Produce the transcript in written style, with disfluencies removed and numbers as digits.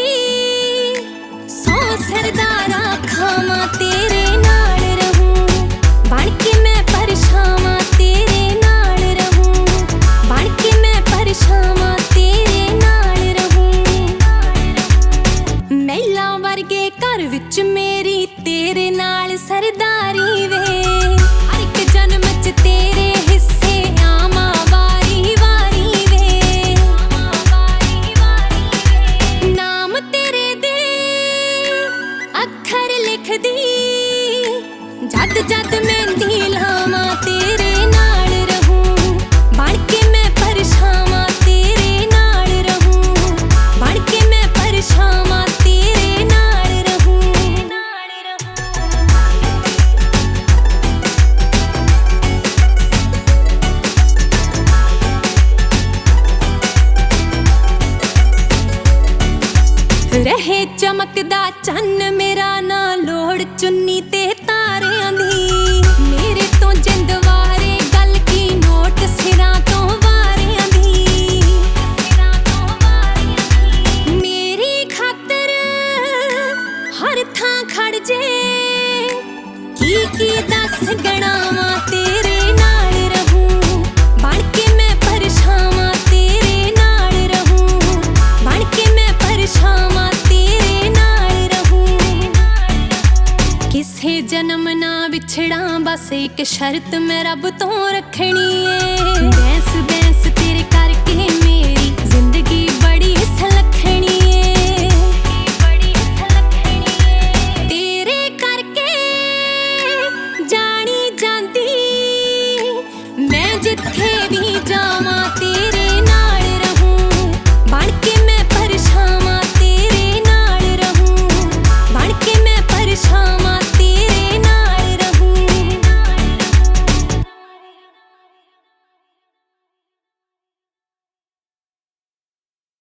लिखदी सौ सरदारा खावां तेरे नाल रहूं बन के मैं परछावां तेरे नाल रहूं बन के मैं परछावां तेरे नाल रहूं महलां वर्गे घर विच मेरी तेरे नाल सरदारी वे हर एक जन्म च तेरे हिस्से आवां वारी वारी वे नाम तेरे दे अखर लिखदी जद जद मेहंदी लावां तेरे नाल रहूं बन के मैं परछावां तेरे नाल रहूं बन के मैं परछावां तेरे नाल रहूं रहे चमकदा चन्न मेरा ना लोड़ चुन्नी ते तारियां दी मेरे तो जिंद वारे गल की नोट सिरां तो वारियां दी मेरी खातर हर थां खड़ जे की दस गणावां तेरे नाल रहूं बन के मैं परछावां तेरे नाल रहूं बन के मैं परछावां तेरे नाल रहूं किसे जन्म ना विछड़ा बस एक शर्त मैं रब तो रखनी है बैंस बैंस तेरे करके